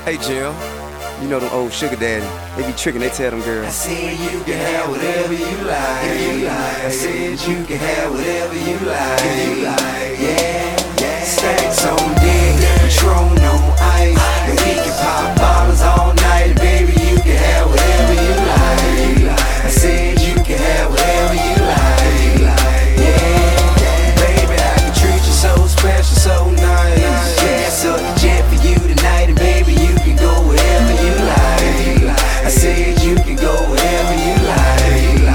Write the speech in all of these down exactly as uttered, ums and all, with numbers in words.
Hey Jill, you know them old sugar daddy, they be tricking, they tell them girls, I said you can have whatever you like, you like. I said you can have whatever you like, you like. Yeah, yeah. Stacks on deck, Patron on ice, and we can pop bottles all night. Baby, you can have whatever you like, you like. I said you can have whatever you like, you like. Yeah, baby, I can treat you so special, so nice. Yeah, so the jet for you tonight, and baby, you can go wherever you like. I said you can go wherever you like.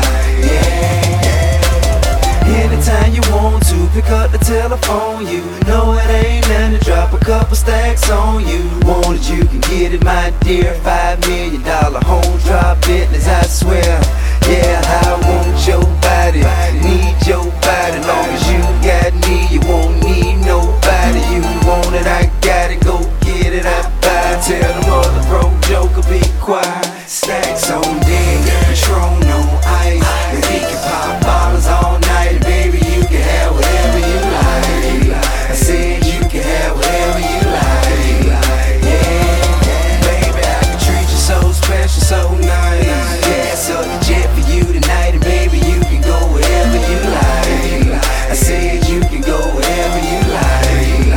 Yeah. Anytime you want to, pick up the telephone. You know it ain't nothing to drop a couple stacks on you. Want it, you can get it, my dear. Five million dollar home drop business, I swear. Yeah, I want your body, need your body. Long as you got me, you won't need nobody. You want it, I got it, go get it, I buy it. Tell the mother broke joker be quiet. Stacks on deck, Patron on ice, and we can pop bottles all night. Baby, you can have whatever you like. I said you can have whatever you like. Yeah, baby, I can treat you so special, so nice. Yeah, so the jet for you tonight, and baby, you can go wherever you like. I said you can go wherever you like.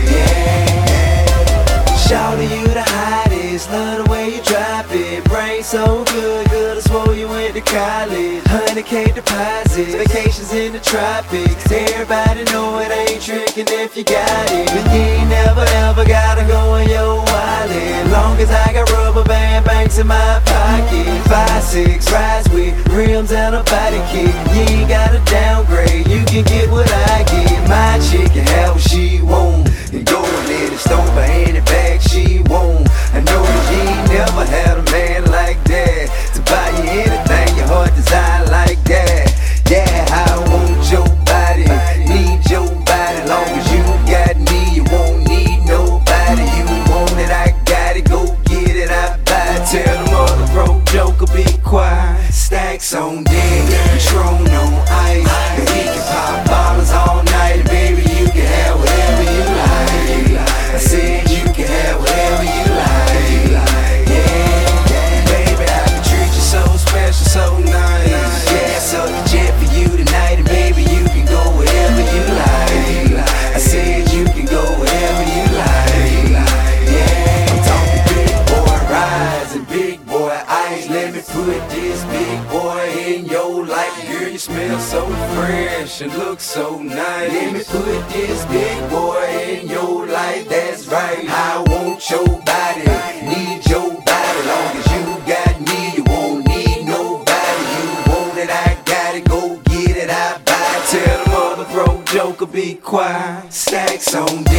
Yeah, shawty, you the hottest, love the way you drop it. Brain so good, good I swore you went to college. one hundred K deposits, vacations in the tropics. Everybody know it ain't tricking if you got it. But you ain't never ever gotta go in your wallet. Long as I got rubber band banks in my pocket. Five, six rides with rims and a body kit. You ain't gotta downgrade, you can get what I get. My chick can have what she want, and go and let it stomp for any bag she want. I know that you ain't never had a man like that to buy you anything your heart desire like that. Yeah, I want your body, need your body. Long as you got me, you won't need nobody. You want it, I got it, go get it, I buy it. Tell the mother broke joker be quiet. Stacks on deck, Patron on ice, and we can pop bottles all night. Baby, you can have whatever you like. I said you can have whatever you like. Yeah, baby, I can treat you so special, so nice. Yeah, so the jet for you tonight, and baby, you can go wherever you like. I said you can go wherever you like. Yeah, I'm talking big boy rides and big boy ice. Let me put this big boy in your life. Girl, you smell so fresh and look so nice. Let me put this big boy in your life. That's right, I want your body, need your body. Long as you got me, you won't need nobody. You want it, I got it, go get it, I buy it. Tell the mother broke joker be quiet. Stacks on